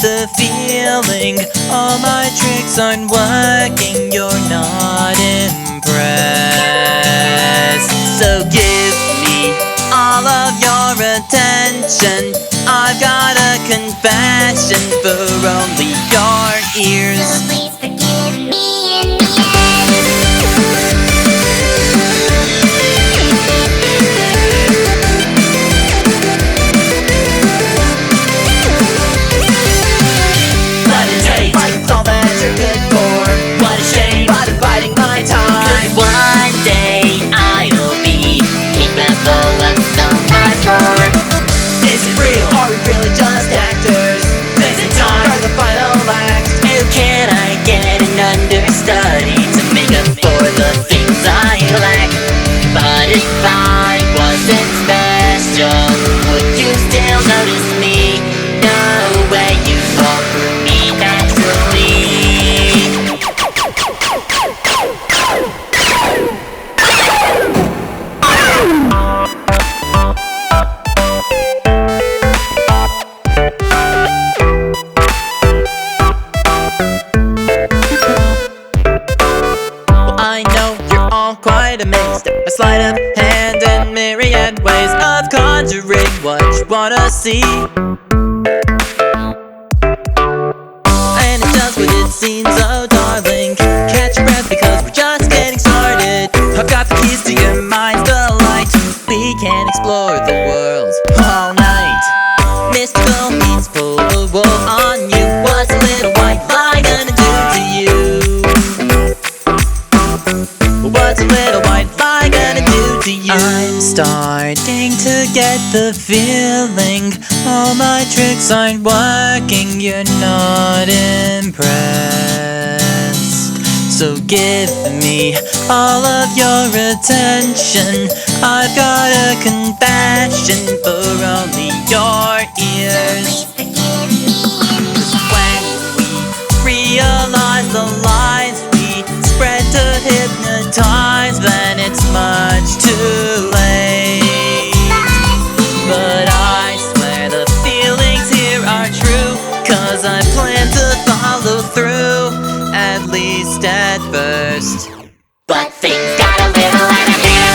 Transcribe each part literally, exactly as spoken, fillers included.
the feeling. All my tricks aren't working, you're not impressed. So give me all of your attention. I've got a confession for only your ears. So please forgive me in the But it takes all that you're good for. What a shame, but I'm biding my time. 'Cause one day I'll be capable of so much more. Is it real? Are we really just actors? Is it time for the final act? How can I get an understudy to make up for the things I lack? But if I wasn't special, would you still notice me? No way, you fall for me naturally. I know you're all quite amazed at my sleight of hand and myriad ways of conjuring what you wanna see. And it does what it seems, oh darling. Catch your breath because we're just getting started. I've got the keys to your mind's delight. We can explore the world all night. Mystical means pull the wool on you. What's a little white lie gonna do to you? What's a little white lie gonna do to you? I'm starting to get the feeling all my tricks aren't working, you're not impressed. So give me all of your attention. I've got a confession for only your ears. When we realize the lies we spread to hypnotize, then it's much too late. But I swear the feelings here are true, 'cause I plan to follow through, at least at first. But things got a little out of hand.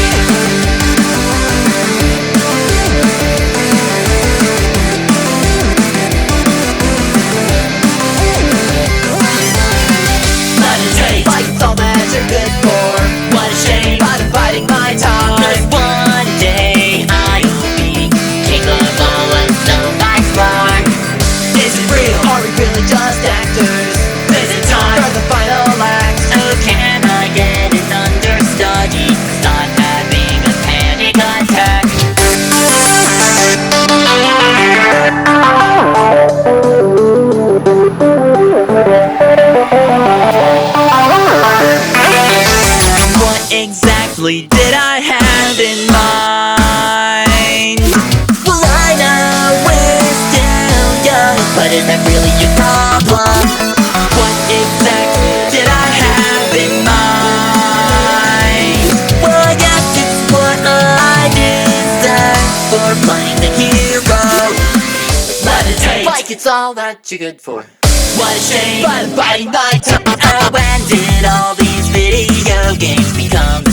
But it takes all that you're good for. What a shame, but I'm biding my time. 'Cause one day I'll be capable of so much more. Is it real? Are we really just actors? Is it time for the final act? Oh, can I get an understudy? 'Cause I'm having a panic attack. What exactly did I have in mind? Well, I know we're still young, but is that really your problem? What exactly did I have in mind? Well, I guess it's what I deserve for playing the hero. But it tastes like it's all that you're good for. What a shame, but I'm biting my tongue. Oh, when did all these video games become